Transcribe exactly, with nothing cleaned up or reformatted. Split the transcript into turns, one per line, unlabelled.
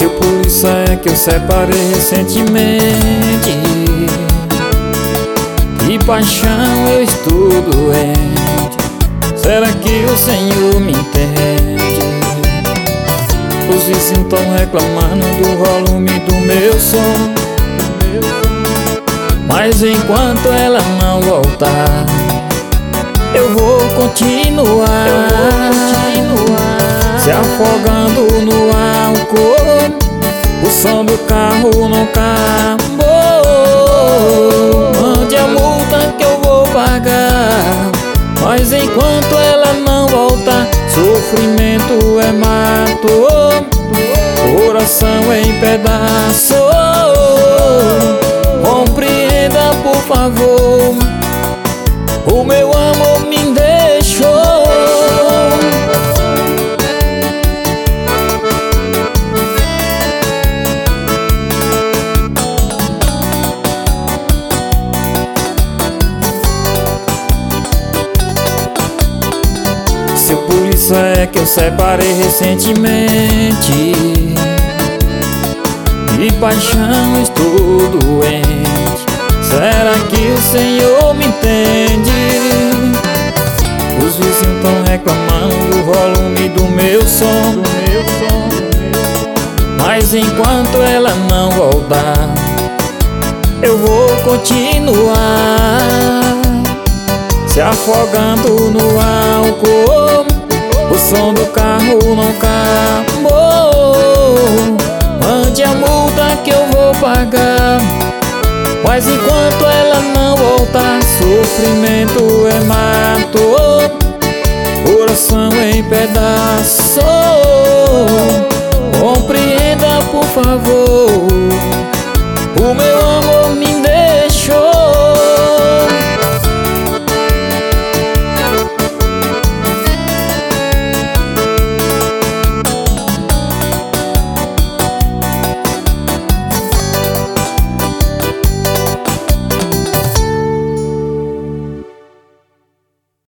Se por isso é que eu separei recentemente, de paixão eu estou doente. Será que o Senhor me entende? Os vizinhos tão reclamando do volume do meu som, mas enquanto ela não voltar, eu vou continuar, eu vou continuar se afogando no álcool. O som do carro não acabou. Mande a multa que eu vou pagar, mas enquanto ela não voltar, sofrimento é mato, coração em pedaços. Compreenda, por favor, o meu amor me deixou. Se por isso é que eu separei recentemente, de paixão estou doente. Será que o Senhor me entende? Os vizinhos tão reclamando do volume do meu som, do meu som, mas enquanto ela não voltar, eu vou continuar se afogando no álcool. O som do carro não acabou. Mande a multa que eu vou pagar, mas enquanto ela não voltar, sofrimento é mato, coração em pedaços. Compreenda, por favor, o meu